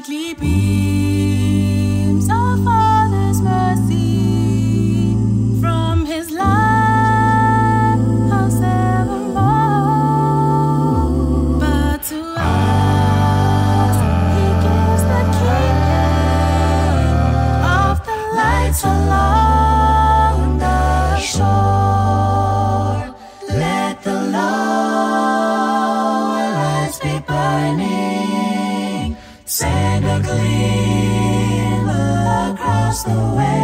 brightly beams our Father's mercy from His lighthouse evermore. But to us He gives the keeping of the lights along the shore. Let the lower lights be burning, send a gleam across the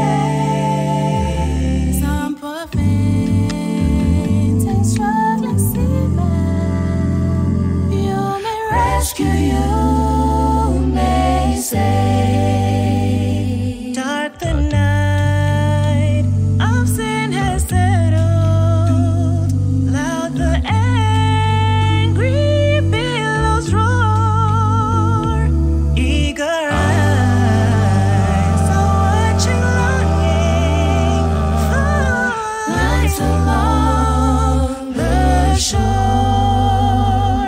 way. Some poor fainting, struggling seaman, you may rescue, you may save. Dark the night of sin has settled, loud the angry billows roar. Eager eyes are watching, longing for lights along the shore.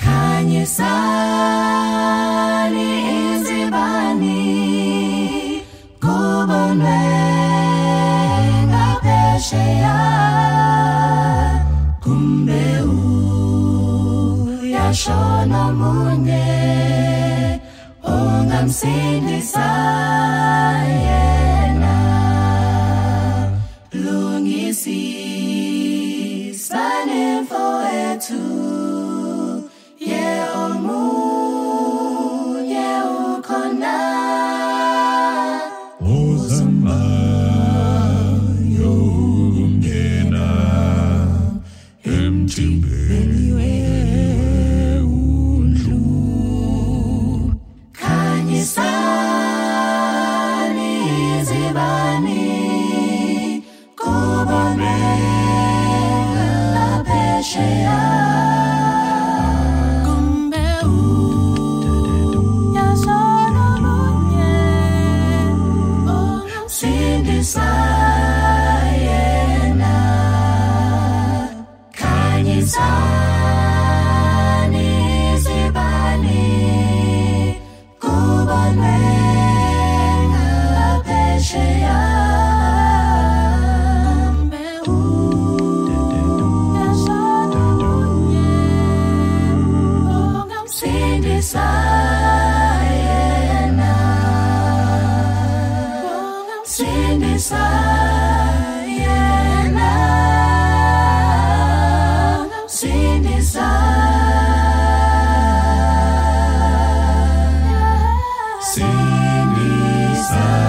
Kanyisani izibani, kubonwe ngaphesheya, kumbe uyashona munye ongamsindisa yena. Lungisisa nemfowethu, ye omunye ukhona. Ozamayo ungena emthimbeni weundlu. Khanyisani izibani, kubonwe ngaphesheya, kumbe uyashona munye ongamsindisa yena. Khanyisani izibani, kubonwe ngaphesheya, kumbe uyashona munye ongamsindisa yena. Ongamsindisa yena. Ongamsindisa. Sindisa